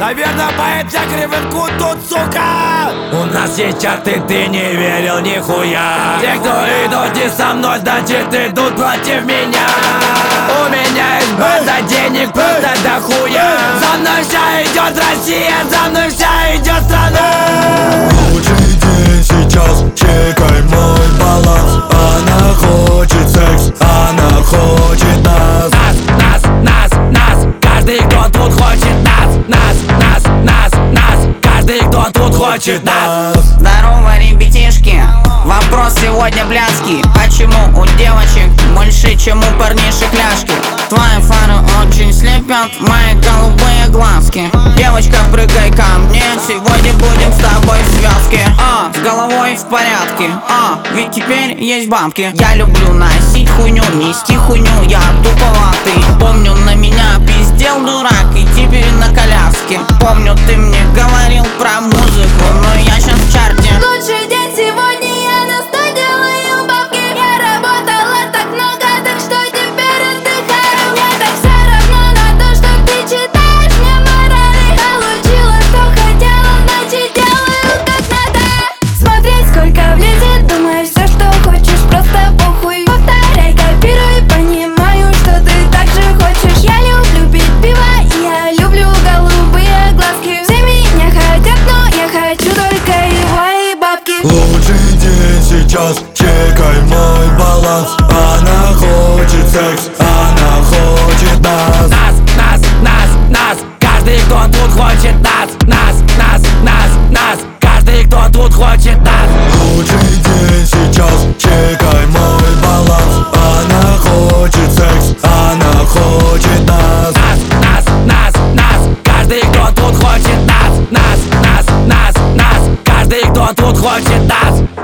Наверное, поэт кривенку тут, сука. У нас есть чарты, ты не верил нихуя. Те, кто идут не со мной, значит идут против меня. У меня есть база денег просто дохуя. За мной вся идет Россия, за мной вся идет страна. Лучший день сейчас, чекай мой баланс. Она хочет секс, она хочет нас. Нас, каждый, кто тут хочет нас. Нас, каждый, кто тут хочет нас. Здорово, ребятишки, вопрос сегодня блядский. Почему у девочек больше, чем у парнишек ляжки? Твои фары очень слепят мои голубые глазки. Девочка, прыгай ко мне, сегодня будем с тобой в связке. С головой в порядке, ведь теперь есть бабки. Я люблю носить хуйню, нести хуйню, я туповатый. Помню, на меня пиздел дурак и теперь на коляске. Помню, ты мне говорил про музыку, но я щас в чарте. Лучший день сегодня, я на 100 делаю бабки. Я работала так много, так что теперь отдыхаю. Мне так все равно на то, что ты читаешь мне морали. Получила, что хотела, значит делаю как надо. Смотреть, сколько влезет, думай все, что хочешь, просто похуй. Повторяй, копируй, понимаю, что ты так же хочешь. Я люблю пить пиво, и я люблю голубые глазки. Все меня хотят, но я хочу только его и бабки. Лучший день сейчас, чекай мой баланс. Она хочет секс, она хочет нас. Нас, каждый, кто тут хочет нас. Нас, каждый, кто тут хочет нас. Лучший день сейчас, чекай мой баланс. Она хочет секс, она хочет нас. Нас, каждый, кто тут хочет нас. Нас, каждый, кто тут хочет нас.